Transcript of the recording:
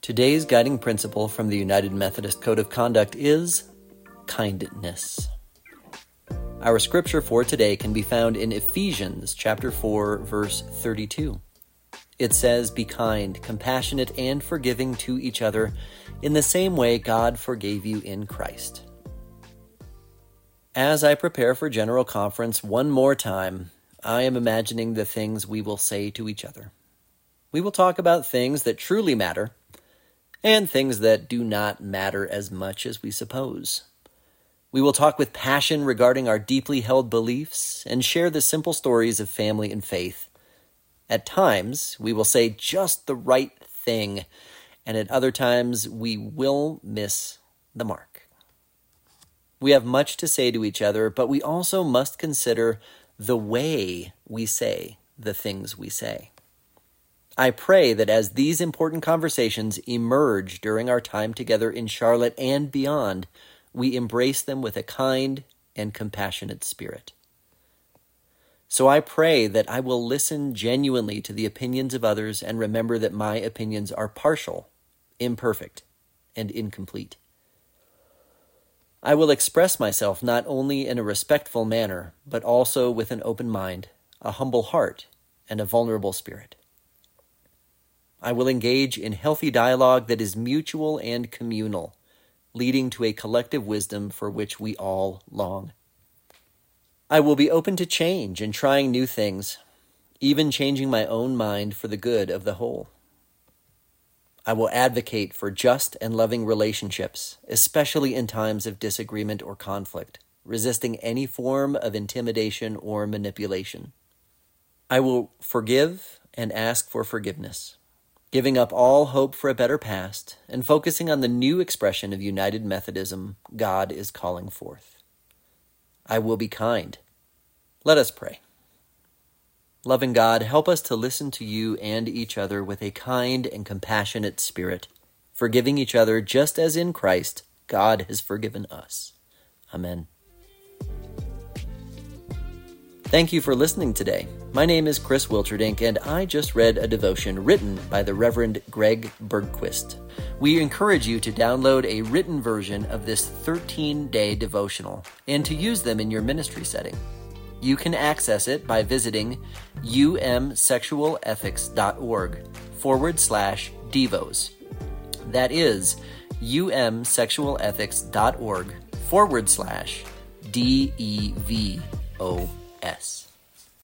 Today's guiding principle from the United Methodist Code of Conduct is kindness. Our scripture for today can be found in Ephesians chapter 4, verse 32. It says, "Be kind, compassionate, and forgiving to each other in the same way God forgave you in Christ." As I prepare for General Conference one more time, I am imagining the things we will say to each other. We will talk about things that truly matter and things that do not matter as much as we suppose. We will talk with passion regarding our deeply held beliefs and share the simple stories of family and faith. At times, we will say just the right thing, and at other times, we will miss the mark. We have much to say to each other, but we also must consider the way we say the things we say. I pray that as these important conversations emerge during our time together in Charlotte and beyond, we embrace them with a kind and compassionate spirit. So I pray that I will listen genuinely to the opinions of others and remember that my opinions are partial, imperfect, and incomplete. I will express myself not only in a respectful manner, but also with an open mind, a humble heart, and a vulnerable spirit. I will engage in healthy dialogue that is mutual and communal, leading to a collective wisdom for which we all long. I will be open to change and trying new things, even changing my own mind for the good of the whole. I will advocate for just and loving relationships, especially in times of disagreement or conflict, resisting any form of intimidation or manipulation. I will forgive and ask for forgiveness, giving up all hope for a better past and focusing on the new expression of United Methodism God is calling forth. I will be kind. Let us pray. Loving God, help us to listen to you and each other with a kind and compassionate spirit, forgiving each other just as in Christ God has forgiven us. Amen. Thank you for listening today. My name is Chris Wilcherdink, and I just read a devotion written by the Reverend Greg Bergquist. We encourage you to download a written version of this 13-day devotional and to use them in your ministry setting. You can access it by visiting umsexualethics.org/devos. That is umsexualethics.org/DEVOS.